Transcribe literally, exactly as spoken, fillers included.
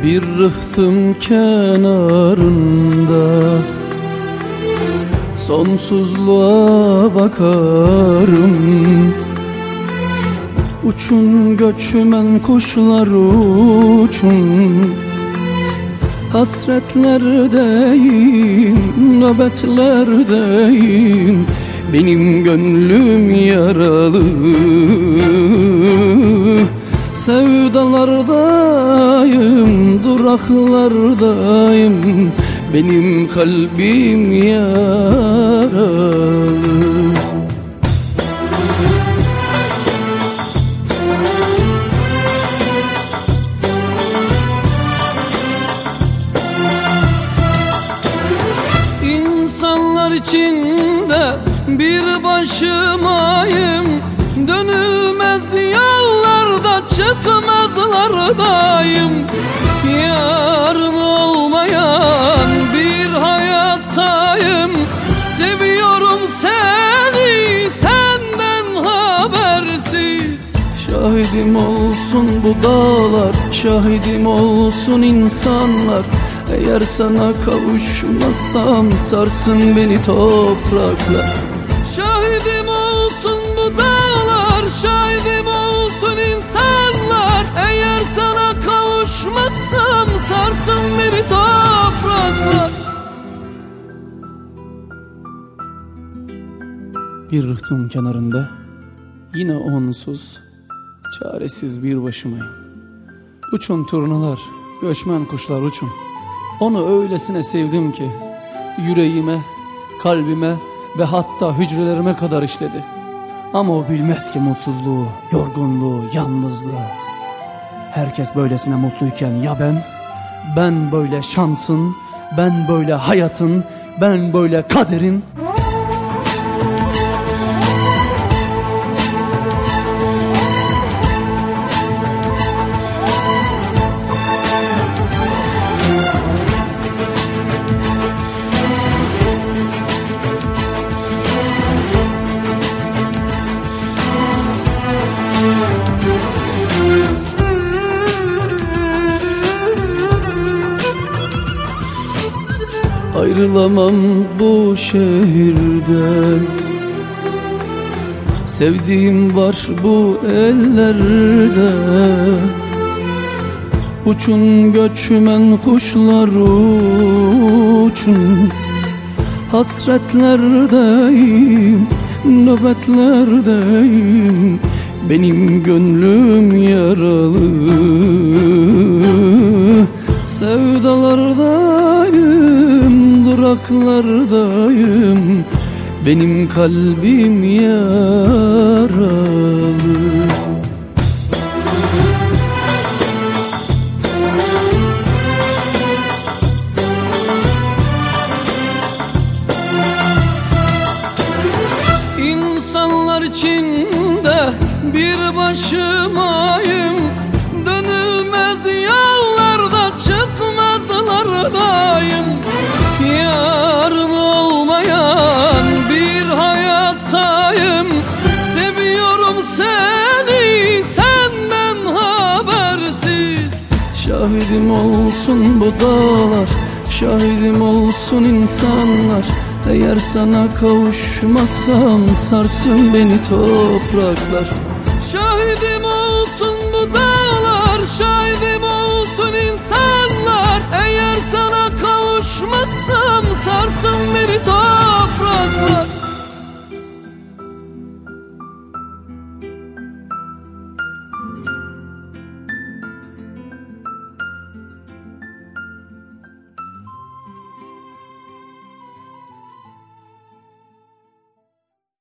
Bir rıhtım kenarında sonsuzluğa bakarım. Uçun göçmen kuşlar uçun, hasretlerdeyim, nöbetlerdeyim. Benim gönlüm yaralı, sevdalardayım, duraklardayım. Benim kalbim yaralı. İnsanlar içinde bir başımayım, dönülmez yollarda çıkmazlardayım. Yarın olmayan bir hayattayım, seviyorum seni senden habersiz. Şahidim olsun bu dağlar, şahidim olsun insanlar. Eğer sana kavuşmasam sarsın beni topraklar. Şahidim olsun bu dağlar, şahidim olsun insanlar. Eğer sana kavuşmasam sarsın beni topraklar. Bir rıhtım kenarında yine onsuz, çaresiz bir başımayım. Uçun turnalar, göçmen kuşlar uçun. Onu öylesine sevdim ki yüreğime, kalbime ve hatta hücrelerime kadar işledi. Ama o bilmez ki mutsuzluğu, yorgunluğu, yalnızlığı. Herkes böylesine mutluyken ya ben? Ben böyle şansın, ben böyle hayatın, ben böyle kaderin. Ayrılamam bu şehirden, sevdiğim var bu ellerde. Uçun göçmen kuşlar uçun, hasretlerdeyim, nöbetlerdeyim. Benim gönlüm yaralı, sevdalardayım, duraklardayım. Benim kalbim yaralı. İnsanlar içinde bir başımayım, dönülmez yollarda çıkmazlardayım. Yarın olmayan bir hayattayım, seviyorum seni senden habersiz. Şahidim olsun bu dağlar, şahidim olsun insanlar. Eğer sana kavuşmasam sarsın beni topraklar. Şahidim olsun bu dağlar, şahidim olsun insanlar.